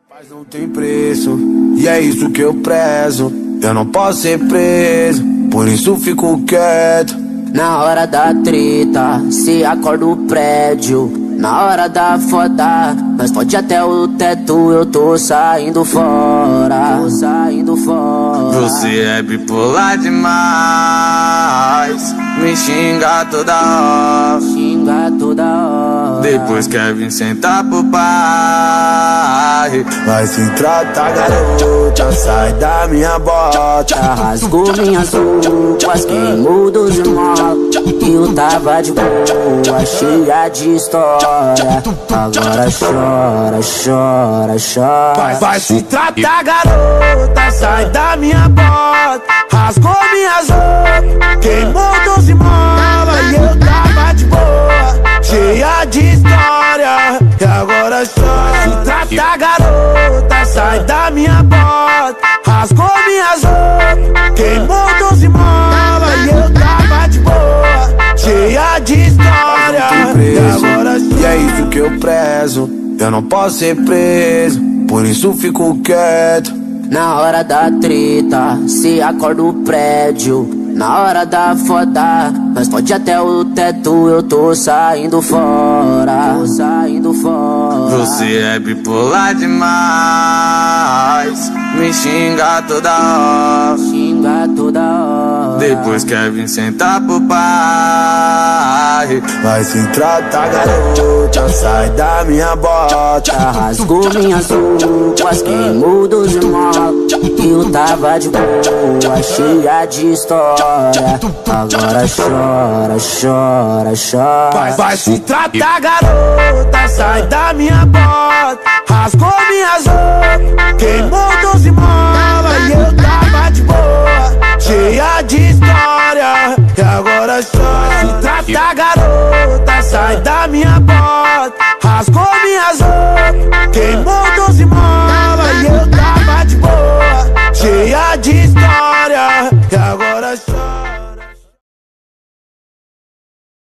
Mas não tem preço, e é isso que eu prezo. Eu não posso ser preso, por isso fico quieto. Na hora da treta, se acorda o prédio. Na hora da foda, nós pode até o teto. Eu tô saindo fora, tô saindo fora. Você é bipolar demais, me xinga toda hora, xinga toda hora. Depois quer vir sentar pro pai. Vai se tratar, garota, sai da minha bota. Rasgou minhas roupas, queimou 12 molas. Eu tava de boa, cheia de história. Agora chora, chora, chora. Vai se tratar, garota, sai da minha bota. Rasgou minhas roupas, queimou 12 molas. E eu tava de boa, cheia de história. E agora chora. Se tratar, garota, sai da minha bota. Rasgou minhas roupas, queimou 12 molas. E eu tava de boa, cheia de história. E agora chora. E é isso que eu prezo. Eu não posso ser preso, por isso fico quieto. Na hora da treta, se acorda o prédio. Na hora da foda, nós pode até o teto. Eu tô saindo fora, tô saindo fora. Você é bipolar demais, me xinga toda hora, xinga toda hora. Depois quer vir sentar pro pai. Vai se tratar, garota, sai da minha bota. Rasgou minhas roupas, queimou 12 molas. Eu tava de boa, cheia de história. Agora chora, chora, chora. Vai se tratar, garota, sai da minha bota. Rasgou minhas roupas, queimou 12 molas. E eu tava de boa, cheia de história. E agora chora. Se tratar, garota, sai da minha bota. Rasgou minhas roupas, queimou 12 molas.